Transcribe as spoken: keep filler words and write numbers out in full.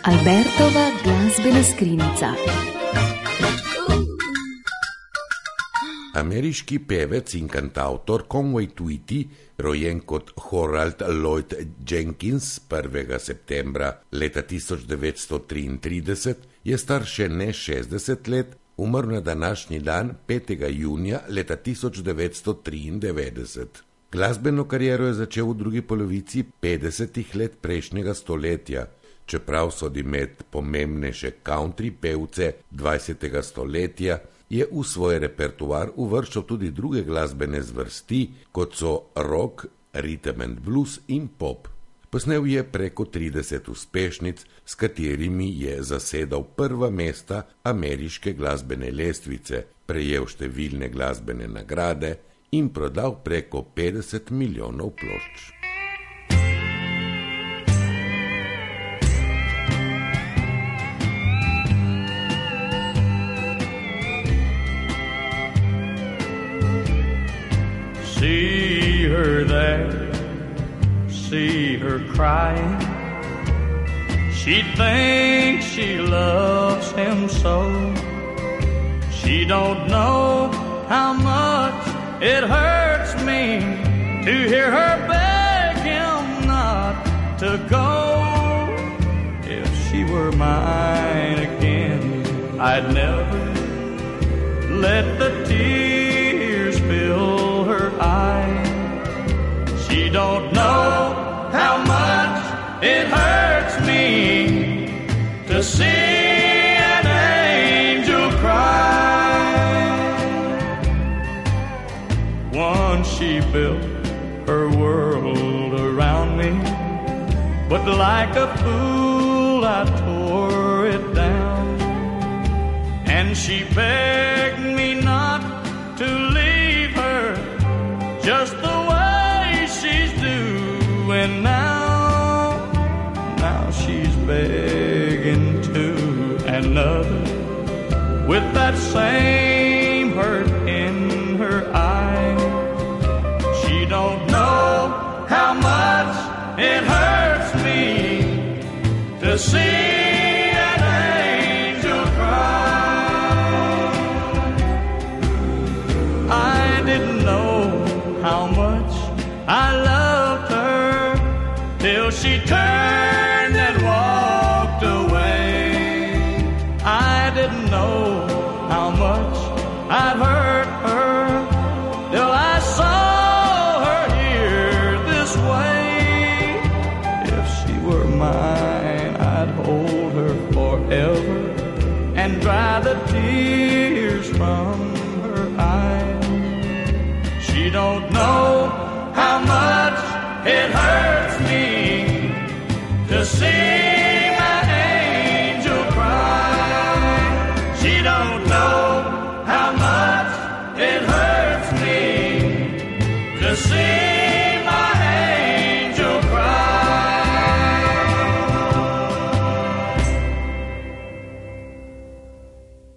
Albertova glasbena skrinjica. Ameriški pevec in kantautor Conway Twitty, rojen kot Harold Lloyd Jenkins prvega septembra leta tisoč devetsto triintrideset, je star še ne šestdeset let, umrl na današnji dan petega junija leta tisoč devetsto triindevetdeset. Glasbeno kariero je začel v drugi polovici petdesetih let prejšnjega stoletja, čeprav sodi med pomembnejše country pevce dvajsetega stoletja, je v svoj repertoar uvrščal tudi druge glasbene zvrsti, kot so rock, rhythm and blues in pop. Posnel je preko trideset uspešnic, s katerimi je zasedal prva mesta ameriške glasbene lestvice, prejel številne glasbene nagrade in prodal preko petdeset milijonov plošč. See her there, see her crying. She thinks she loves him so. She don't know how much it hurts me to hear her beg him not to go. If she were mine again, I'd never let the tears fill her eyes. She don't know how much it hurts me to see an angel cry. Once she built her world around me, but like a fool I tore it down. And she begged me not to leave her just the way she's doing now. Now she's begging to another with that same hurt in her eye. She don't know how much it hurts me to see an angel cry. I didn't know how much I loved her till she turned and walked away. I didn't know how much I'd hurt her till I saw her here this way. If she were mine, I'd hold her forever and dry the tears from her eyes. She don't know how much it hurts me to see my angel cry. She don't know how much it hurts me to see